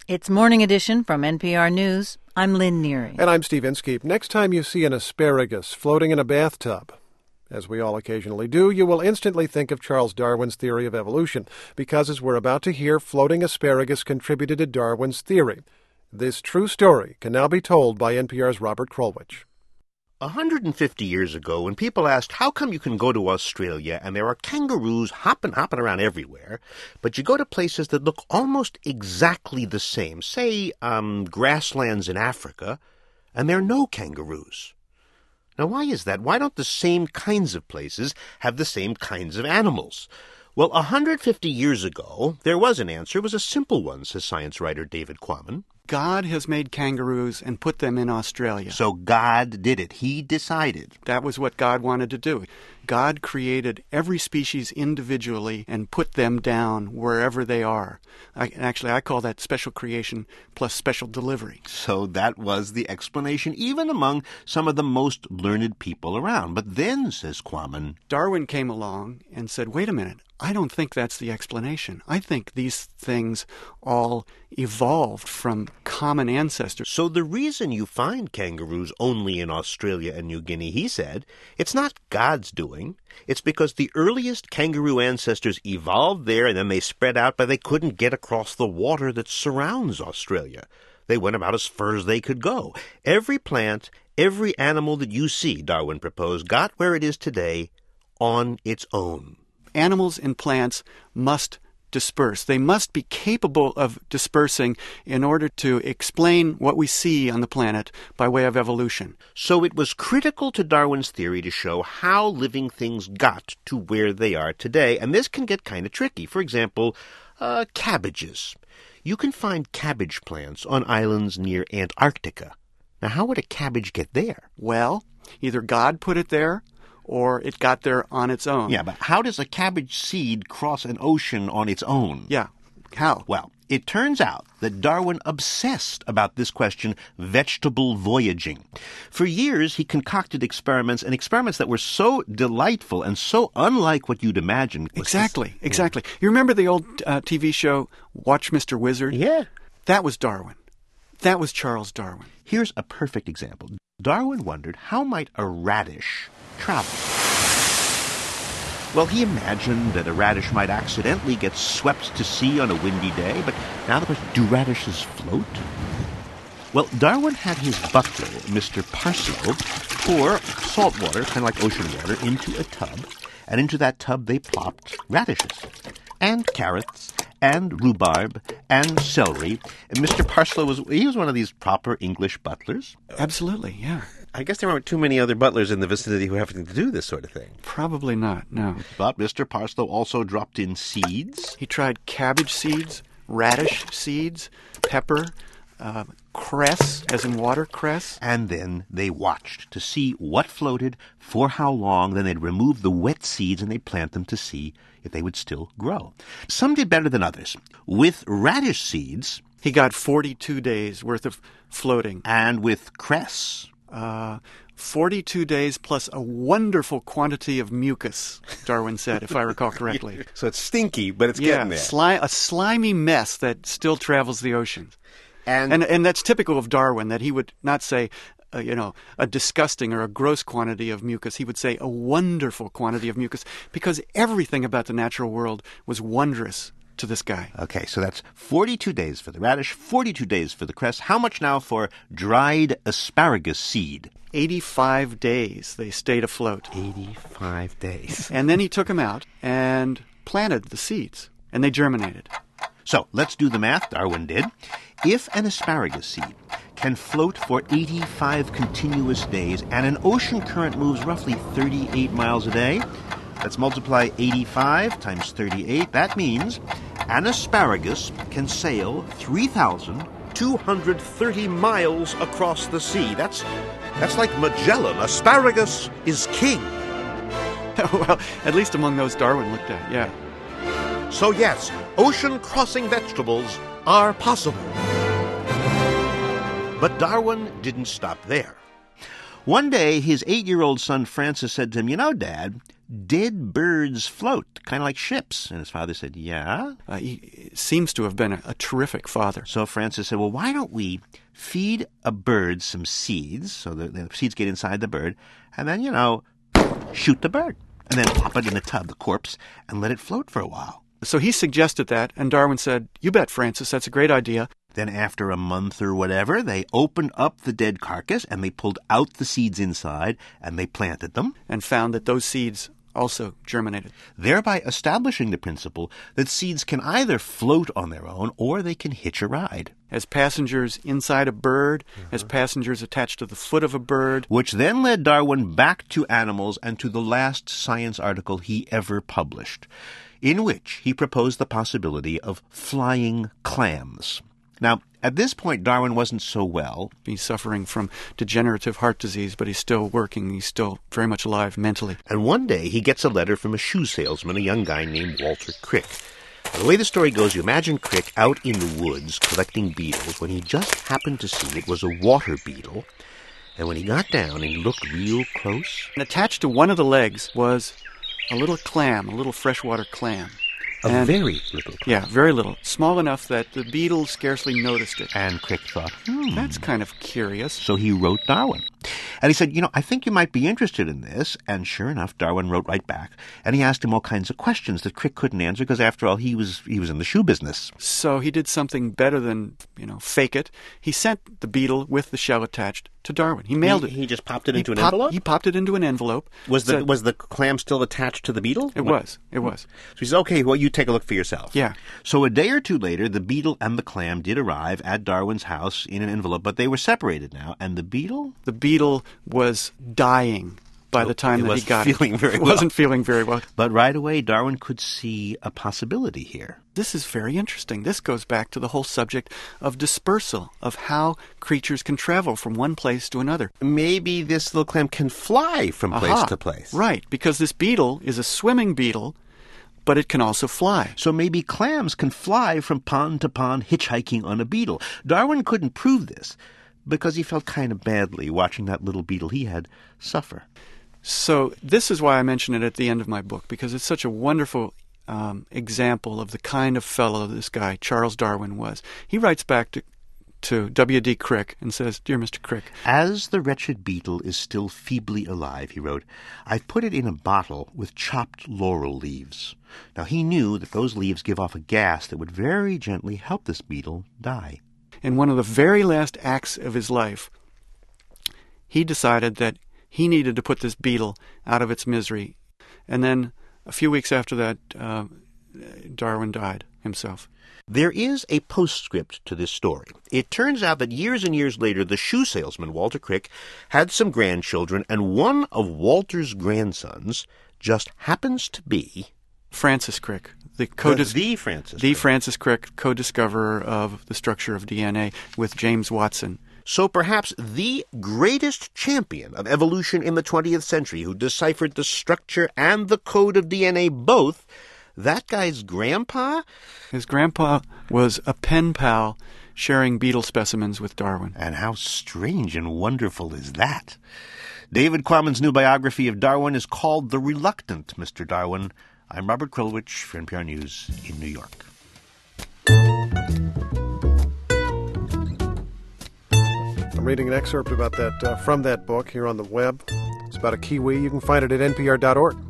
It's Morning Edition from NPR News. I'm Lynn Neary. And I'm Steve Inskeep. Next time you see an asparagus floating in a bathtub, as we all occasionally do, you will instantly think of Charles Darwin's theory of evolution, because as we're about to hear, floating asparagus contributed to Darwin's theory. This true story can now be told by NPR's Robert Krulwich. 150 years ago, when people asked, how come you can go to Australia and there are kangaroos hopping around everywhere, but you go to places that look almost exactly the same, say, grasslands in Africa, and there are no kangaroos? Now, why is that? Why don't the same kinds of places have the same kinds of animals? Well, 150 years ago, there was an answer. It was a simple one, says science writer David Quammen. God has made kangaroos and put them in Australia. So God did it. He decided. That was what God wanted to do. God created every species individually and put them down wherever they are. I call that special creation plus special delivery. So that was the explanation, even among some of the most learned people around. But then, says Quammen, Darwin came along and said, wait a minute, I don't think that's the explanation. I think these things all evolved from common ancestors. So the reason you find kangaroos only in Australia and New Guinea, he said, it's not God's doing. It's because the earliest kangaroo ancestors evolved there and then they spread out, but they couldn't get across the water that surrounds Australia. They went about as far as they could go. Every plant, every animal that you see, Darwin proposed, got where it is today on its own. Animals and plants must disperse. They must be capable of dispersing in order to explain what we see on the planet by way of evolution. So it was critical to Darwin's theory to show how living things got to where they are today, and this can get kind of tricky. For example, cabbages. You can find cabbage plants on islands near Antarctica. Now, how would a cabbage get there? Well, either God put it there, or it got there on its own. Yeah, but how does a cabbage seed cross an ocean on its own? Yeah, how? Well, it turns out that Darwin obsessed about this question, vegetable voyaging. For years, he concocted experiments that were so delightful and so unlike what you'd imagine. Exactly. You remember the old TV show, Watch Mr. Wizard? Yeah. That was Darwin. That was Charles Darwin. Here's a perfect example. Darwin wondered, how might a radish travel? Well, he imagined that a radish might accidentally get swept to sea on a windy day, but now the question, do radishes float? Well, Darwin had his butler, Mr. Parslow, pour salt water, kind of like ocean water, into a tub, and into that tub they plopped radishes, and carrots, and rhubarb, and celery. And Mr. Parslow was one of these proper English butlers. Absolutely, yeah. I guess there aren't too many other butlers in the vicinity who have to do this sort of thing. Probably not, no. But Mr. Parslow also dropped in seeds. He tried cabbage seeds, radish seeds, pepper, cress, as in watercress. And then they watched to see what floated, for how long. Then they'd remove the wet seeds and they'd plant them to see if they would still grow. Some did better than others. With radish seeds, he got 42 days worth of floating. And with cress, 42 days plus a wonderful quantity of mucus, Darwin said, if I recall correctly. So it's stinky, but it's getting there. A slimy mess that still travels the oceans. And that's typical of Darwin, that he would not say, a disgusting or a gross quantity of mucus. He would say a wonderful quantity of mucus, because everything about the natural world was wondrous to this guy. Okay, so that's 42 days for the radish, 42 days for the cress. How much now for dried asparagus seed? 85 days they stayed afloat. 85 days. And then he took them out and planted the seeds, and they germinated. So let's do the math, Darwin did. If an asparagus seed can float for 85 continuous days and an ocean current moves roughly 38 miles a day, let's multiply 85 times 38. That means an asparagus can sail 3,230 miles across the sea. That's like Magellan. Asparagus is king. Well, at least among those Darwin looked at, yeah. So yes, ocean-crossing vegetables are possible. But Darwin didn't stop there. One day, his 8-year-old son Francis said to him, "You know, Dad, dead birds float, kind of like ships." And his father said, "Yeah?" He seems to have been a terrific father. So Francis said, "Well, why don't we feed a bird some seeds, so the seeds get inside the bird, and then, shoot the bird, and then pop it in the tub, the corpse, and let it float for a while." So he suggested that, and Darwin said, "You bet, Francis, that's a great idea." Then after a month or whatever, they opened up the dead carcass, and they pulled out the seeds inside, and they planted them. And found that those seeds also germinated. Thereby establishing the principle that seeds can either float on their own, or they can hitch a ride. As passengers inside a bird, as passengers attached to the foot of a bird. Which then led Darwin back to animals and to the last science article he ever published, in which he proposed the possibility of flying clams. Now, at this point, Darwin wasn't so well. He's suffering from degenerative heart disease, but he's still working. He's still very much alive mentally. And one day, he gets a letter from a shoe salesman, a young guy named Walter Crick. Now, the way the story goes, you imagine Crick out in the woods collecting beetles when he just happened to see it was a water beetle. And when he got down and he looked real close... And attached to one of the legs was a little clam, a little freshwater clam. A very little clam. Yeah, very little. Small enough that the beetle scarcely noticed it. And Crick thought, that's kind of curious. So he wrote Darwin. And he said, "I think you might be interested in this." And sure enough, Darwin wrote right back. And he asked him all kinds of questions that Crick couldn't answer because, after all, he was in the shoe business. So he did something better than, fake it. He sent the beetle with the shell attached to Darwin. He mailed it. He just popped it into an envelope? He popped it into an envelope. Was the clam still attached to the beetle? It was. So he said, "Okay, well, you take a look for yourself." Yeah. So a day or two later, the beetle and the clam did arrive at Darwin's house in an envelope, but they were separated now. And the beetle? The beetle was dying by the time that he got it. It wasn't feeling very well. But right away, Darwin could see a possibility here. This is very interesting. This goes back to the whole subject of dispersal, of how creatures can travel from one place to another. Maybe this little clam can fly from place to place. Right, because this beetle is a swimming beetle, but it can also fly. So maybe clams can fly from pond to pond hitchhiking on a beetle. Darwin couldn't prove this because he felt kind of badly watching that little beetle he had suffer. So this is why I mention it at the end of my book, because it's such a wonderful example of the kind of fellow this guy, Charles Darwin, was. He writes back to W.D. Crick and says, "Dear Mr. Crick, as the wretched beetle is still feebly alive," he wrote, "I've put it in a bottle with chopped laurel leaves." Now he knew that those leaves give off a gas that would very gently help this beetle die. In one of the very last acts of his life, he decided that he needed to put this beetle out of its misery. And then a few weeks after that, Darwin died himself. There is a postscript to this story. It turns out that years and years later, the shoe salesman, Walter Crick, had some grandchildren, and one of Walter's grandsons just happens to be... Francis Crick. The Francis Crick, co-discoverer of the structure of DNA with James Watson. So perhaps the greatest champion of evolution in the 20th century, who deciphered the structure and the code of DNA both, that guy's grandpa? His grandpa was a pen pal sharing beetle specimens with Darwin. And how strange and wonderful is that? David Quammen's new biography of Darwin is called The Reluctant Mr. Darwin. I'm Robert Krulwich for NPR News in New York. I'm reading an excerpt about that from that book here on the web. It's about a kiwi. You can find it at npr.org.